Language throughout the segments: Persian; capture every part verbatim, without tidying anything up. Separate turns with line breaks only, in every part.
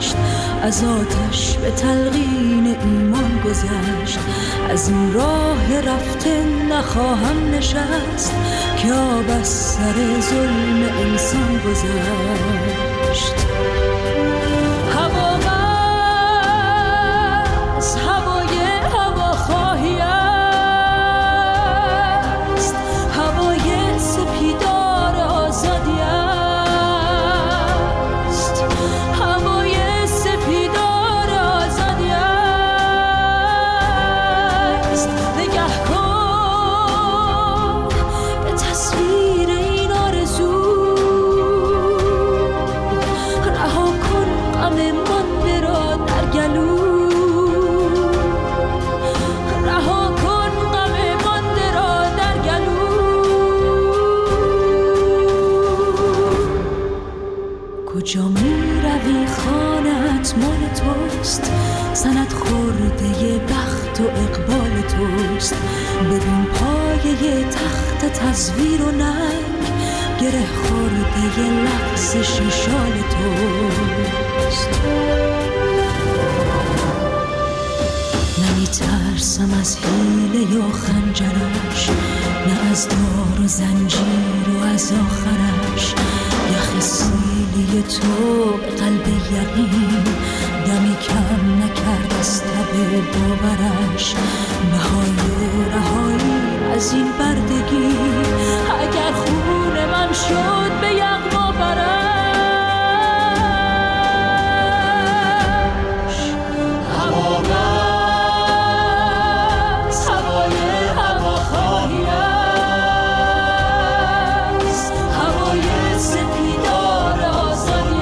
گذشت، از آتش به تلقین ایمان گذشت. از این راه رفته نخواهم نشست که آب از سر ظلم انسان گذشت. هوا از هوای هواخواهی است، هوای سپیدار آزادی است، هوای سپیدار آزادی است. نگه کن به تصویر این آرزو، رها کن غم مانده را در گلو، رها کن غم مانده را در گلو. کجا می روی خانه‌ات مال توست، سند خورده بخت و اقبال توست. ببین پایه تخت تصویر و ننگ، گره خورده لغزش شال توست. نمی ترسم از حیله یا خنجرش، نه از دار و زنجیر و از آخرش. یخ سیلی تو به قلب یقین، دمی کم نکرد از تب باورش. بهای رهایی از این بردگی، اگر خون من شد به یغما برش. هوا بس هوای هواخواهی است، هوای سپیدار آزادی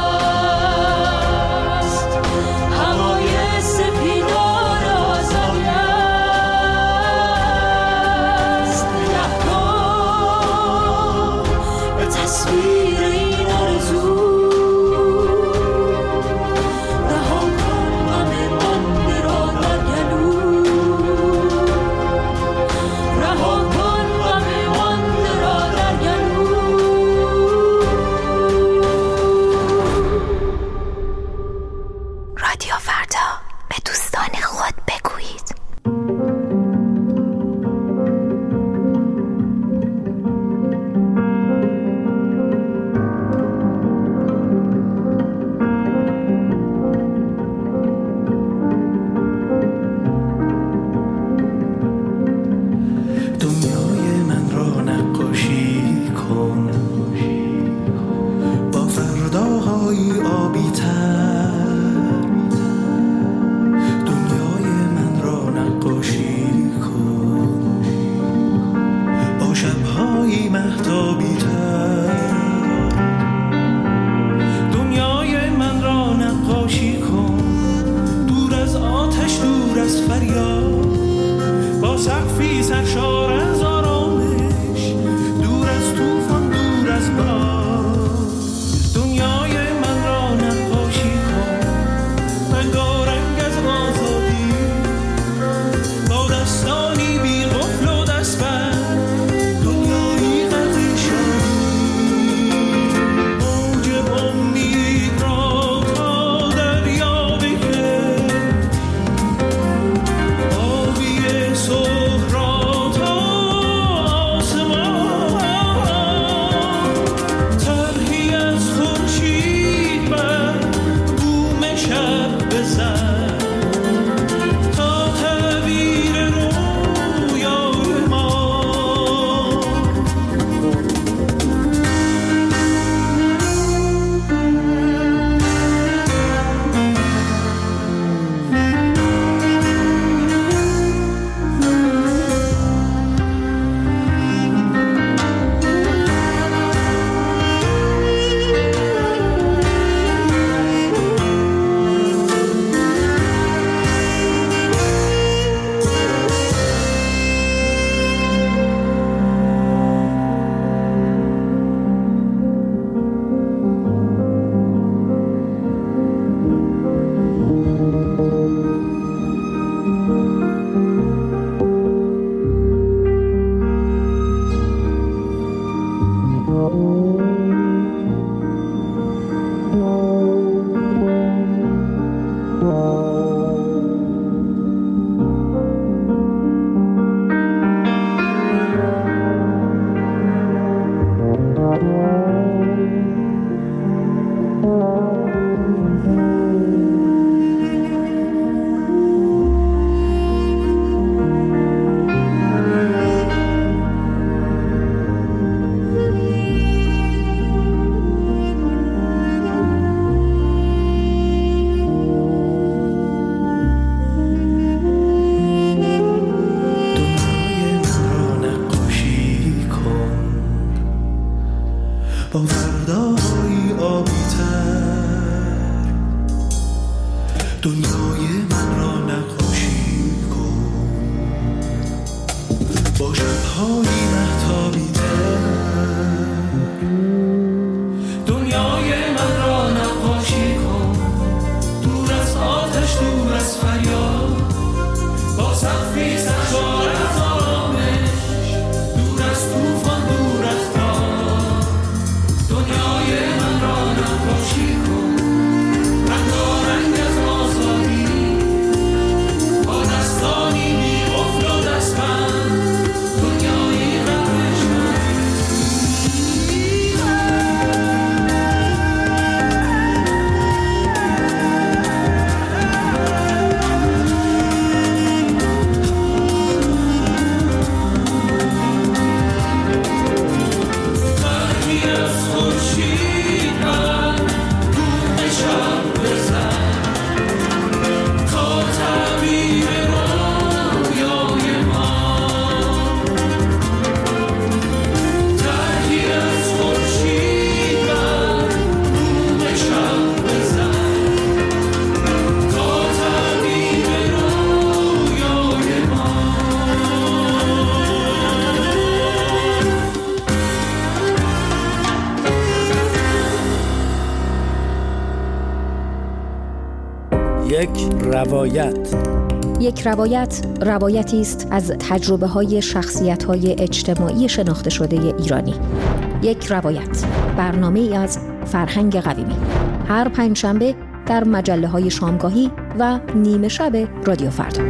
است، هوای سپیدار آزادی است. نگه کن به تصویر
دنیای من را نقاشی کن با شب‌های مهتابی تر. دنیای من را نقاشی کن دور از آتش، دور از فریاد، با سقفی سرشار از آرامش، دور از طوفان، دور از باد. دنیای من را نقاشی کن رنگارنگ از آزادی، با دستانی بی قفل و دستبند، دنیایی قدرشمند. برگی از خورشید من بوم شب بزن تا تعبیر رویای ما. برگی از خورشید من بوم شب بزن تا تعبیر رویای ما.
یک روایت.
یک روایت روایتی است از تجربه های شخصیت های اجتماعی شناخته شده ایرانی. یک روایت، برنامه ای از فرهنگ قویمی، هر پنجشنبه در مجله های شامگاهی و نیمه شب رادیو فردا.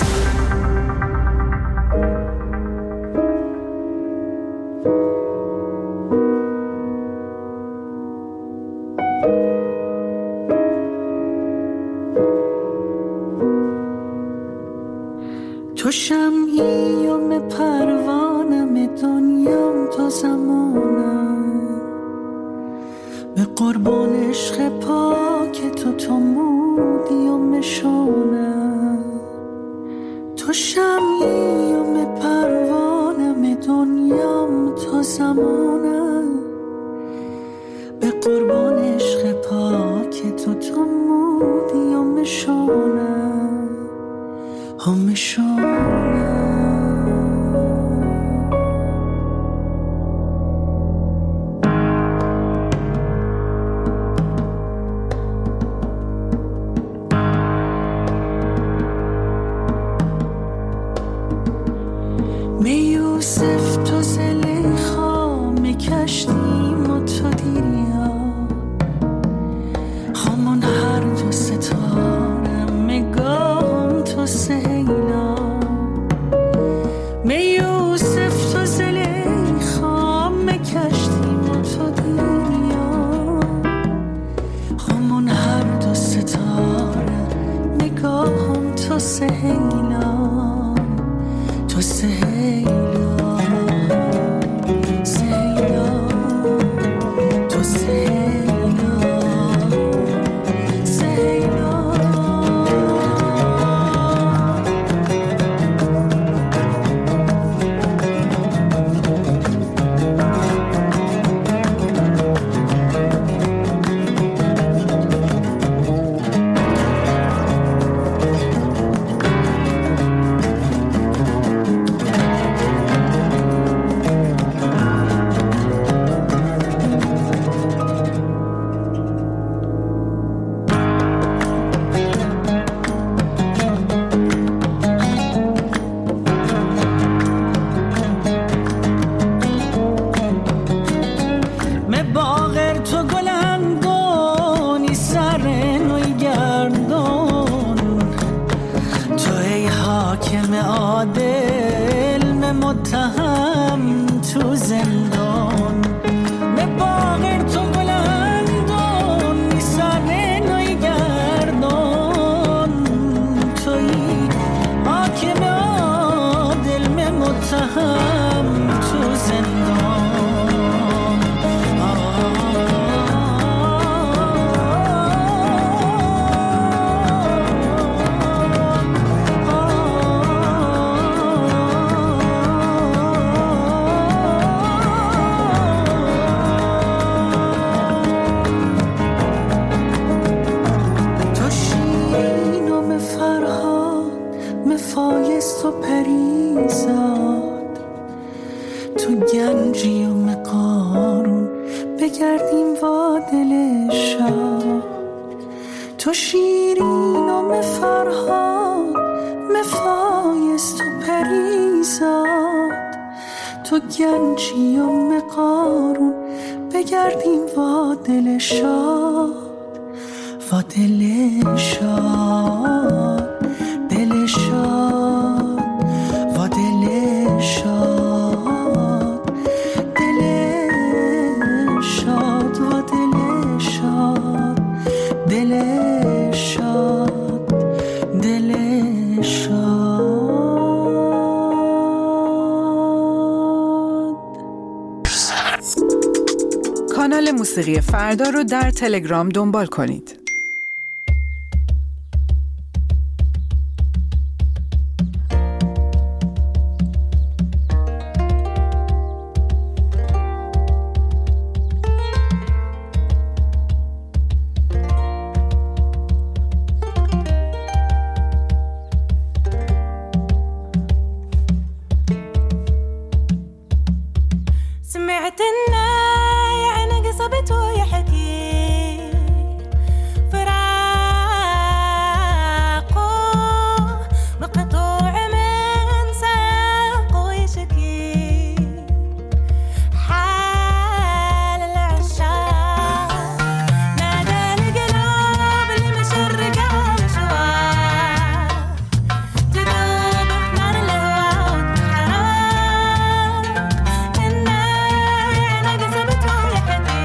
تو شمعیم پروانم، دنیام تا زمانم، به قربان عشق پاک تو، تو مودی و مشانم. تو شمعیم پروانم، دنیام تا زمانم، به قربان عشق پاک تو، تو مودی و مشانم، همشانم. می یوسف تو زلیخا، می کشتیم و تو دیریا، همون هر دو ستاره مگام تو سهیلا. می یوسف تو زلیخا، می کشتیم و تو دیریا، همون هر دو ستاره مگام تو سهیلا، تو سهیلا، سهیلا، تو سهیلا، سهیلا.
تو گنجی و مقارون بگردیم وا دل شاه، تو شیرین و مفرهاد مفایست و پریزاد، تو گنجی و مقارون بگردیم وا دل شاه، وا دل شاه، دل شاه، وا دل شاد، دل شاد، وا دل شاد، دل شاد، دل شاد.
کانال موسیقی فردا رو در تلگرام دنبال کنید.
سمعت الناي عنا قصبته يحكي فراقه مقطوع من ساقه يشكي حال العشاق نادى القلوب اللي مشرقة مشوار تذوب في نار الهوى وتحرق الناي عنا قصبته يحكي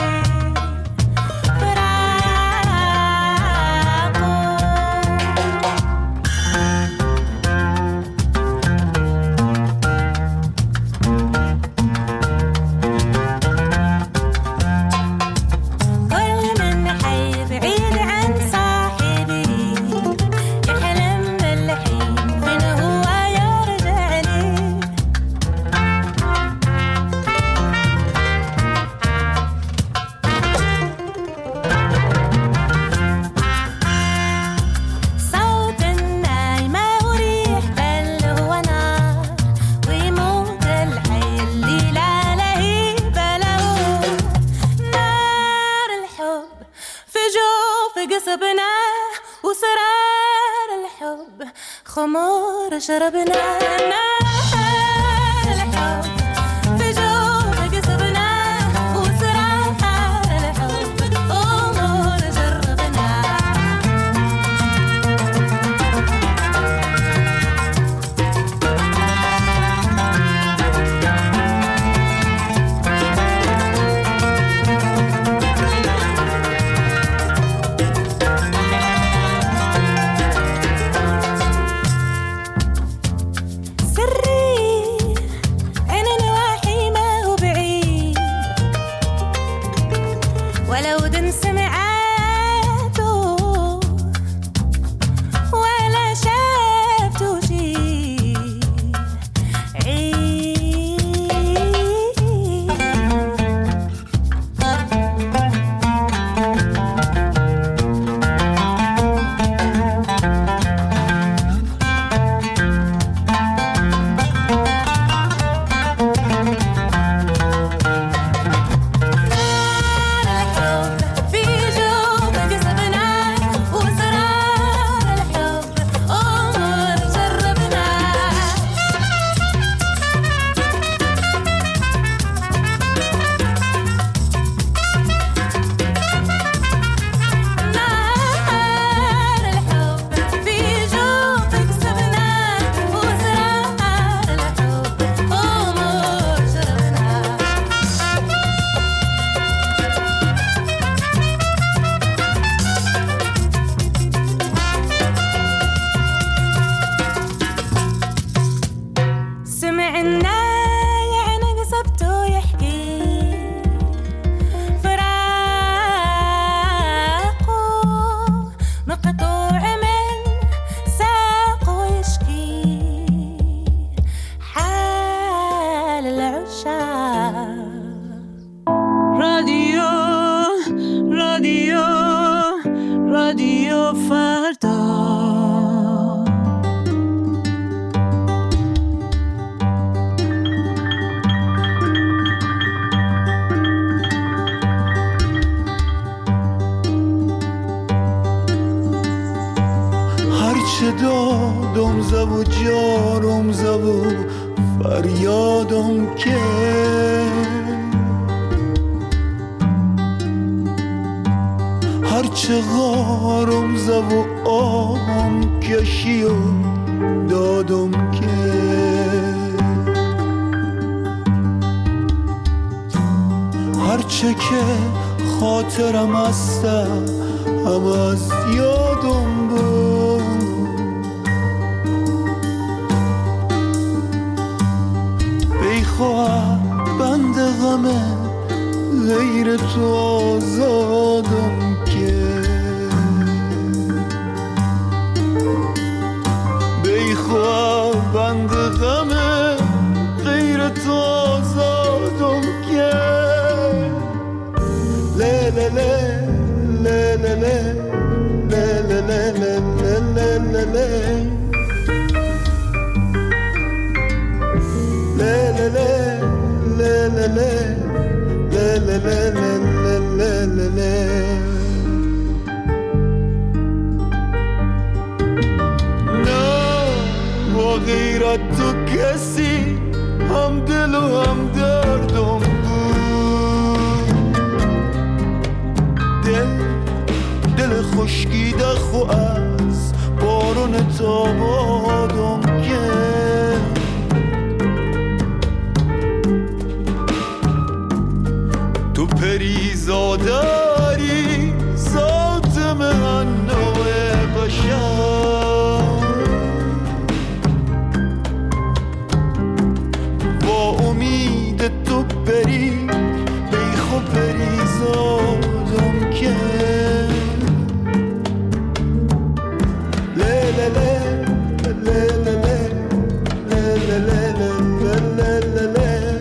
كل من حي بعيد عن صاحبي يحلم بالحين فين هو يرجع لي صوت الناي ما هو ريح بل هو نار ويموت الحي اللي لا لهيب له نار الحب في جوف قصبنا وسرار الحب خمور شربنا نار الحب في جوف قصبنا وسرار الحب خمور شربنا سري أنا نواحي ما هو بعيد ولو دن سمعاته ولا شافته شي عيد الحب في جوف قصبنا وسرار الحب أمور جربنا نار الحب في جوف قصبنا وسرار الحب أمور جربنا سمع الناي عنا قصبته يحكي فراقه مقطوع من ساقه يشكي حال العشاق.
رادیو رادیو رادیو فردا.
هرچه دادم زب و جارم زب و فریادم که هرچه غارم زب و آهم کشی و دادم که هرچه که خاطرم هسته هم از یادم بود بیخواه بند غمه غیر تو آزادم که بیخواه بند غمه غیر تو آزادم که له له له له له له له له له له له غیرت تو کسی هم دل و هم دردم بود دل دل خشکیده خو از بارون تابادم که تو پریزاداری ذات من نوع بشر با امید تو بری بیخو پریزادم که له له له له له له له له له له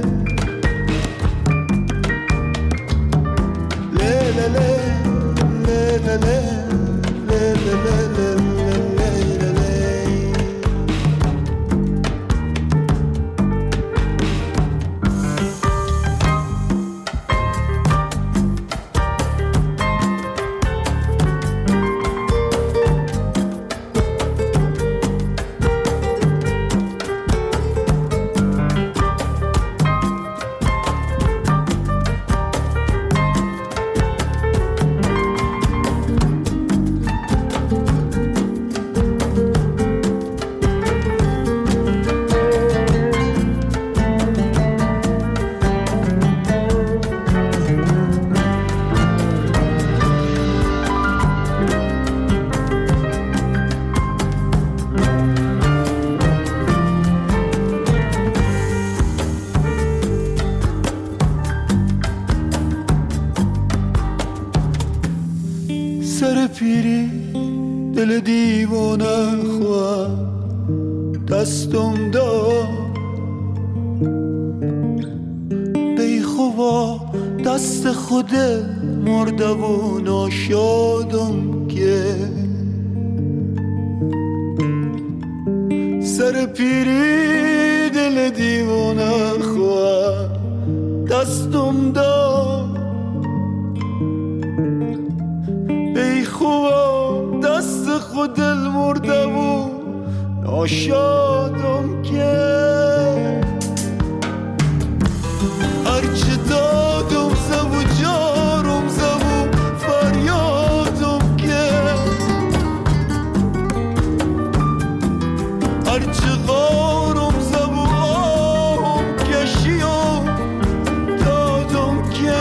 سر پیری دل دیوانه خواه دستم داد بیخوا دست خود مرده و ناشادم که سر پیری دل دیوانه خواه دستم داد بیخوا دست خود دل مرده و ناشادم که هرچه دادم زب و جارم زب و فریادم که هرچه غارم زب و آهم کشیم دادم که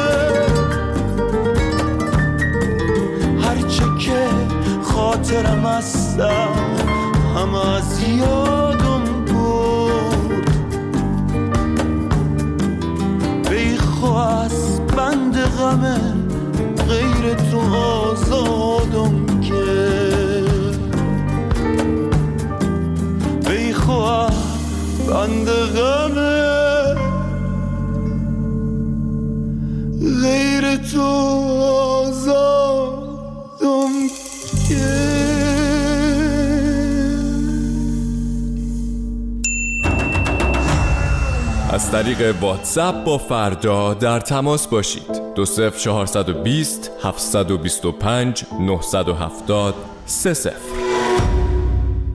هرچه که خاطرم هستم هم از یادم بود بیخوا از بند غمه غیر تو آزادم که بیخوا بند غمه غیر تو آزادم که
از طریق واتساپ با فردا در تماس باشید. دو صفر چهارصد و بیست هفتصد و بیست و پنج نهصد و هفتاد سه صفر.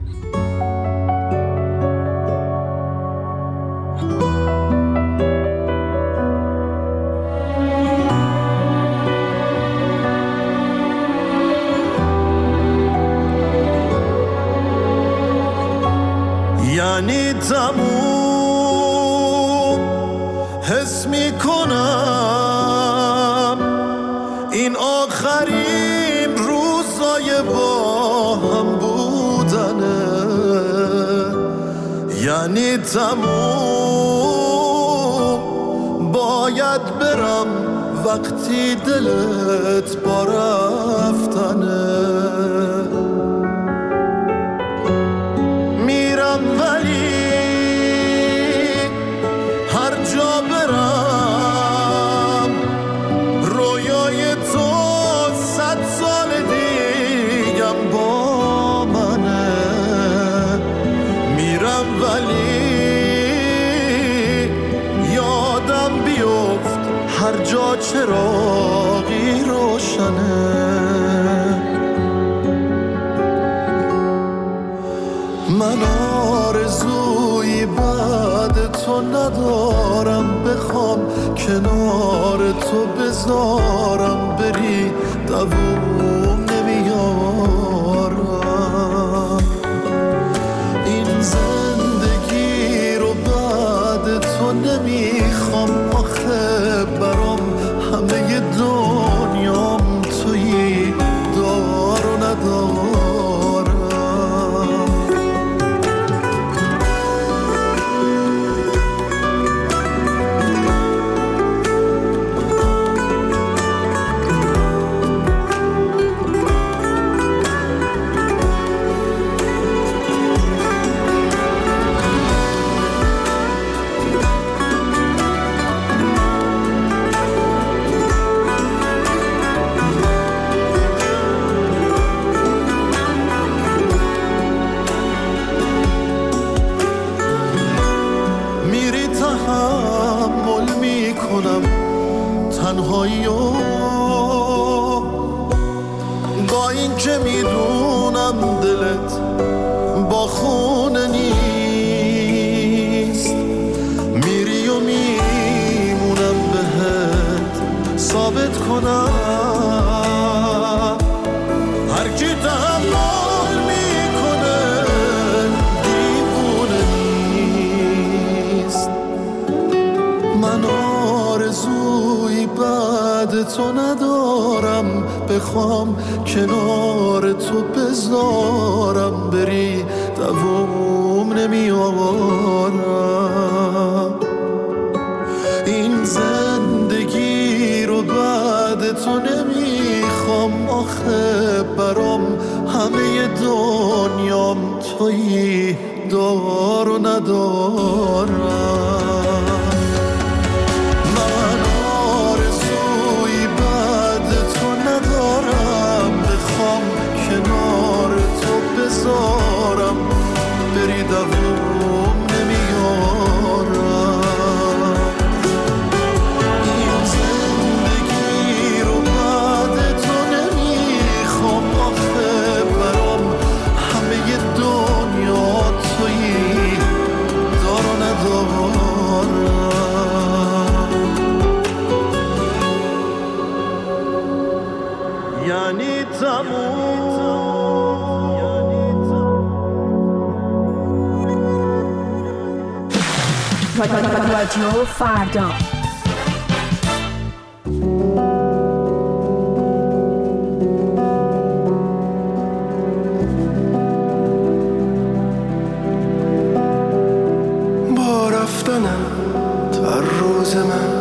تموم حس میکنم این آخرین روزای با هم بودنه، یعنی تموم باید برم وقتی دلت با رفتنه. میرم ولی هر جا برم رویای تو صد سال دیگم با منه. میرم ولی یادم بیفت هر جا چراغی روشنه. من آرزویی بعد تو ندارم، بخوام کنار تو بذارم بری دووم نمیارم. این زندگی رو بعد تو نمیخوام، آخه برام همه دنیام تویی، دار و ندارم. تنهایی و با این که میدونم دلت با خونه نیست، میری و میمونم بهت ثابت کنم هر کی تحمل میکنه دیوونه نیست. من آرزوی بعد تو ندارم، بخوام کنار تو بذارم بری دووم نمیارم. این زندگی رو بعد تو نمیخوام، آخه برام همه دنیام تویی، دار و ندارم. کنار تو بذارم بری دووم نمیارم. این زندگی رو بعد تو نمیخوام، آخه برام همه دنیا تویی، دار و ندارم. یعنی تموم
رادیو فردا.
با رفتنم تا روز من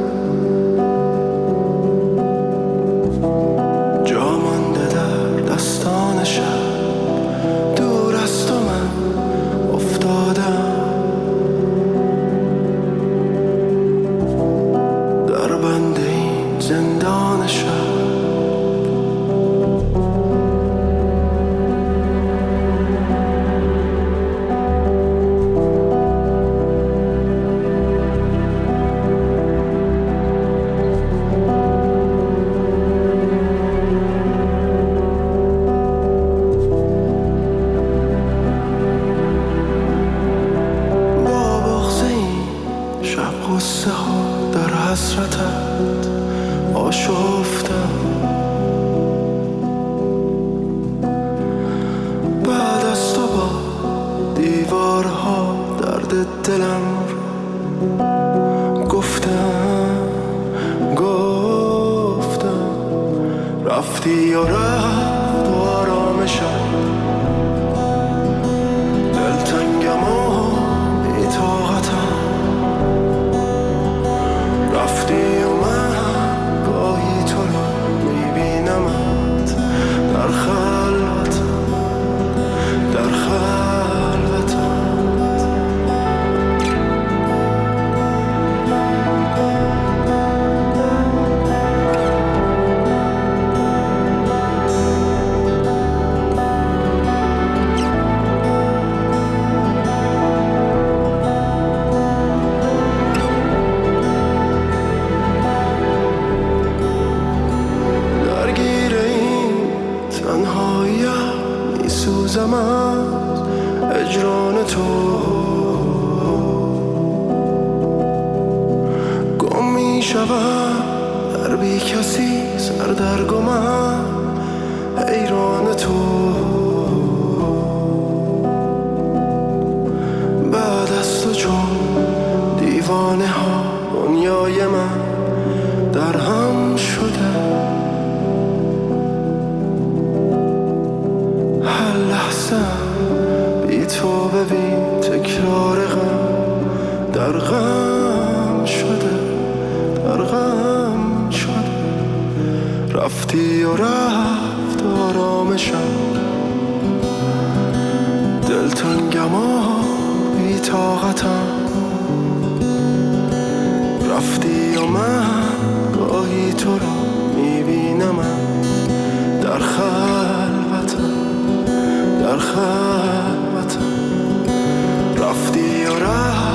جا مانده در دستان شب، دور از تو من افتادم. درد دلم رو گفتم گفتم رفتی و رفت و آرامشم دلتنگم و بی‌طاقتم رفتی و من گاهی تو رو میبینمت در خلوتم در خلوتم میسوزم از اجران تو گم میشوم در بی کسی سردرگمم حیران تو بعد از تو چون دیوانه ها دنیای من در هم شده بی تو ببین تکرار غم در غم شده در غم شده رفتی و رفت آرامشم دلتنگم و بی طاقتم رفتی و من گاهی تو رو میبینم در خلوتم در خلوتم رفتی و رفت